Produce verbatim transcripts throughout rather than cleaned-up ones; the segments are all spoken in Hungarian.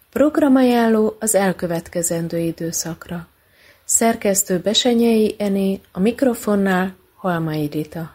Programajánló az elkövetkezendő időszakra. Szerkesztő Besenyei Ené, a mikrofonnál Halmai Rita.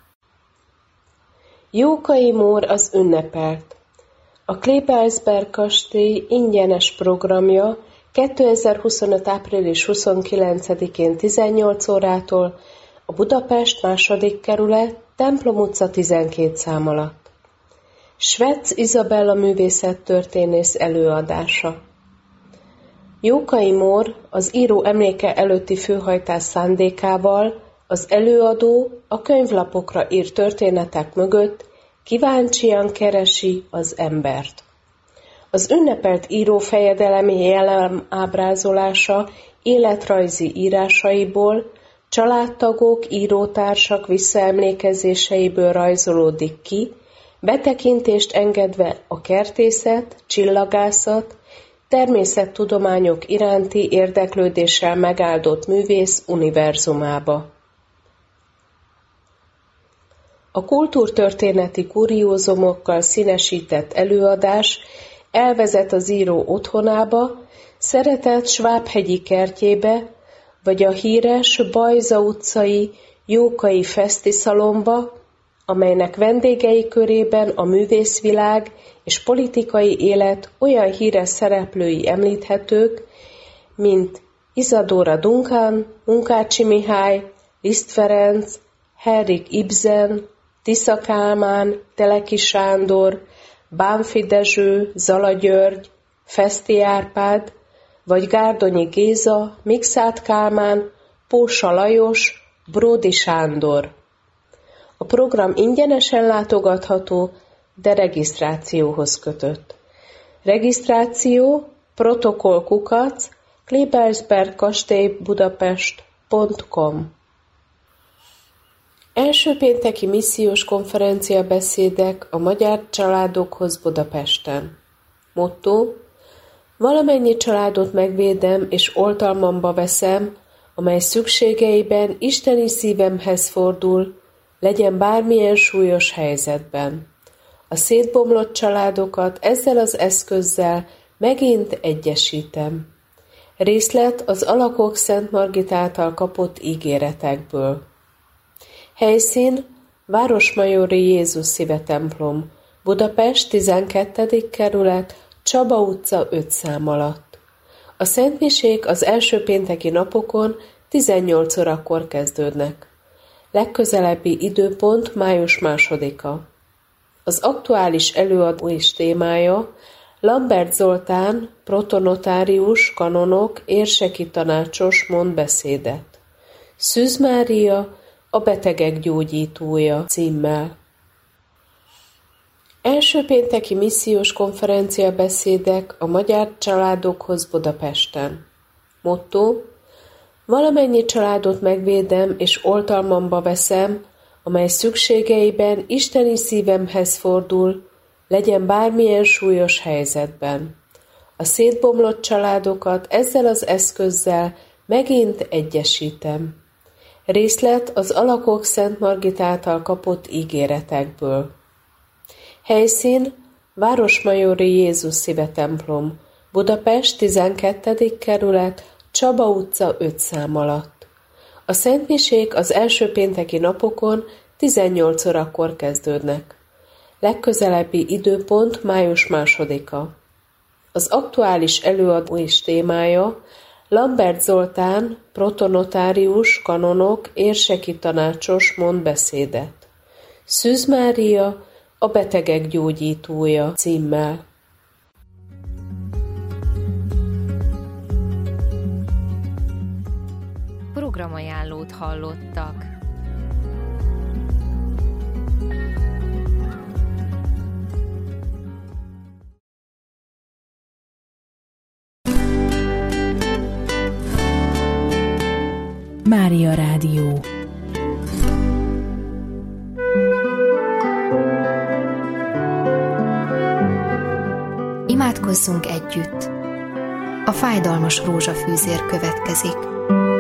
Jókai Mór az ünnepelt. A Klebersberg kastély ingyenes programja kétezer-huszonöt. április huszonkilencedikén tizennyolc órától a Budapest második kerület, Templom utca tizenkét szám alatt. Svec Izabella művészettörténész előadása. Jókai Mór az író emléke előtti főhajtás szándékával az előadó a könyvlapokra írt történetek mögött kíváncsian keresi az embert. Az ünnepelt író fejedelemi jellem ábrázolása életrajzi írásaiból, családtagok, írótársak visszaemlékezéseiből rajzolódik ki, betekintést engedve a kertészet, csillagászat, természettudományok iránti érdeklődéssel megáldott művész univerzumába. A kultúrtörténeti kuriózumokkal színesített előadás elvezet az író otthonába, szeretett Svábhegyi kertjébe, vagy a híres Bajza utcai Jókai Fesztiszalomba, amelynek vendégei körében a művészvilág és politikai élet olyan híres szereplői említhetők, mint Isadora Duncan, Munkácsi Mihály, Liszt Ferenc, Henrik Ibsen, Tisza Kálmán, Teleki Sándor, Bánffy Dezső, Zala György, Feszti Árpád, vagy Gárdonyi Géza, Mikszáth Kálmán, Pósa Lajos, Bródi Sándor. A program ingyenesen látogatható, de regisztrációhoz kötött. Regisztráció protokollkukac klebersbergkastély-budapest pont com. Első pénteki missziós konferencia beszédek a magyar családokhoz Budapesten. Motto: valamennyi családot megvédem és oltalmamba veszem, amely szükségeiben isteni szívemhez fordul, legyen bármilyen súlyos helyzetben. A szétbomlott családokat ezzel az eszközzel megint egyesítem. Részlet az Alakok Szent Margit által kapott ígéretekből. Helyszín: Városmajori Jézus Szíve templom, Budapest tizenkettedik kerület, Csaba utca öt szám alatt. A szentmisék az első pénteki napokon tizennyolc órakor kezdődnek. Legközelebbi időpont május másodika. Az aktuális előadó és témája Lambert Zoltán, protonotárius, kanonok, érseki tanácsos mond beszédet. Szűz Mária, a betegek gyógyítója címmel. Első pénteki missziós konferencia beszédek a magyar családokhoz Budapesten. Motto: valamennyi családot megvédem és oltalmamba veszem, amely szükségeiben isteni szívemhez fordul, legyen bármilyen súlyos helyzetben. A szétbomlott családokat ezzel az eszközzel megint egyesítem. Részlet az Alakok Szent Margit által kapott ígéretekből. Helyszín: Városmajori Jézus Szíve templom, Budapest tizenkettedik kerület, Csaba utca öt szám alatt. A szentmisék az első pénteki napokon tizennyolc órakor kezdődnek. Legközelebbi időpont május másodika. Az aktuális előadó és témája Lambert Zoltán, protonotárius, kanonok, érseki tanácsos mond beszédet. Szűz Mária, a betegek gyógyítója címmel. Programajánlót hallottak. Mária Rádió. Imádkozzunk együtt. A fájdalmas rózsafűzér következik.